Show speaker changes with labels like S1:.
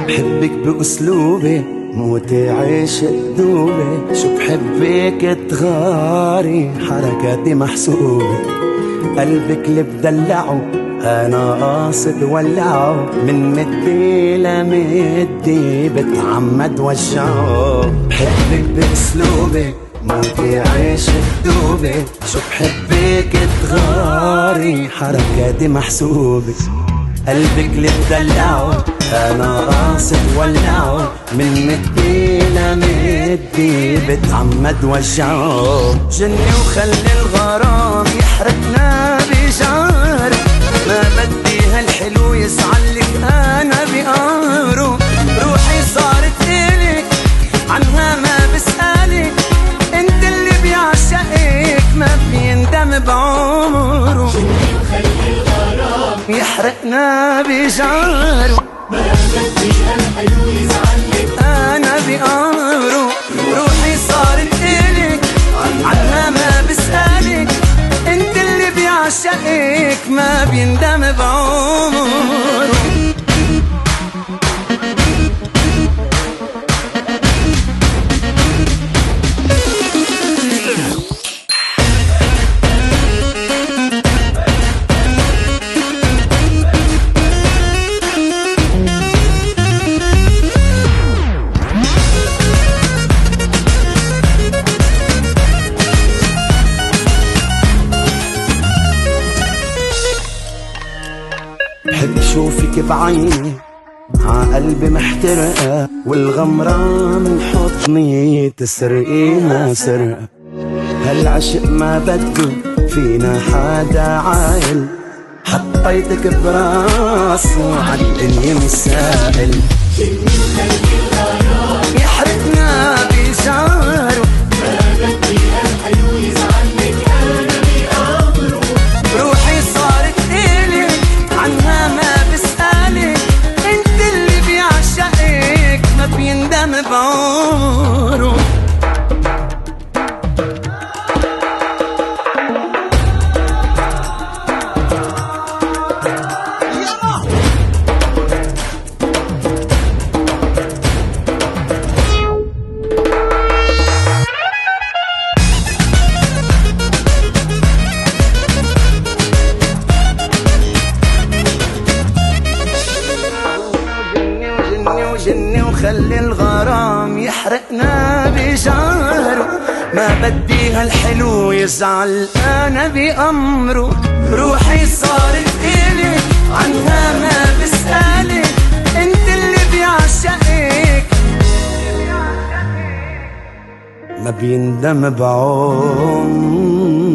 S1: بحبك بأسلوبي موتي عاشق دوبي، شو بحبك تغاري حركاتي محسوبة، قلبك اللي بدلعه أنا قاصد ولعه، من مدي لمدي بتعمد وجعه. بحبك بأسلوبي موتي عاشق دوبي، شو بحبك تغاري حركاتي محسوبة، قلبك اللي بدلعه أنا قاصد ولعه، من مدي لمدي بتعمد وجعه. جني وخلي الغرام يحرقنا بجاره، ما بدي هالحلو يزعلك أنا بقاره، روحي صارت إلك عنها ما بسألك، انت اللي بيعشقك ما بيندم بعمره. جني وخلي الغرام يحرقنا بجاره، ما بدي هالحلو يزعلك أنا بقاره، روحي صارت إلك عنها ما بسألك، انت اللي بيعشقك ما بيندم بعمره. بحب شوفك بعيني عقلبي محترقة، والغمرة من حضني تسرقينا سرقة، هالعشق ما بده فينا حدا عاقل، حطيتك براسه عالدنيا مسائل. يحرقنا بجاره، ما بدي هالحلو يزعلك أنا بأمره، روحي صارت إلك عنها ما بسألك، انت اللي بيعشقك ما بيندم بعمره. جني وخلي الغرام يحرقنا بجاره، ما بدي هالحلو يزعل أنا بأمره، روحي صارت إلك عنها ما بسألك، انت اللي بيعشقك ما بيندم بعمره.